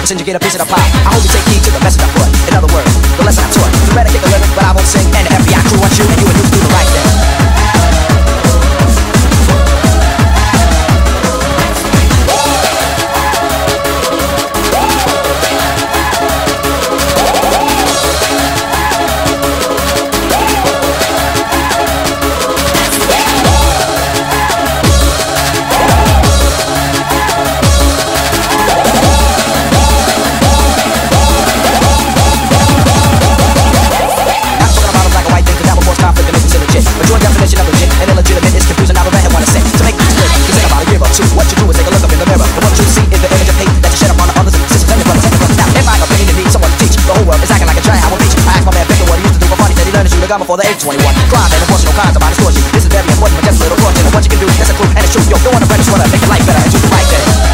since you get a piece of the pie. I hope you take heed to the message I put. In other words, the lesson I taught. You better kick a living, but I won't sing. And the FBI crew wants you, and you and you do the right thing. But your definition of legit and illegitimate is confusing. Now the redhead wanna say to make things clear, cause ain't about a year or two. What you do is take a look up in the mirror, and what you see is the image of hate that you shed upon the others and sisters and your brothers and your brothers. Now, in my opinion, you need someone to teach. The whole world is acting like a child. I will teach. I asked my man Victor what he used to do for fun. He said he learned to shoot a gun before the age of 21. Crime and abortion, all kinds of body distortion. This is very important, but just a little fortune. And what you can do, that's a clue and it's true. Yo, go on the bread and sweater, make your life better and do the right thing.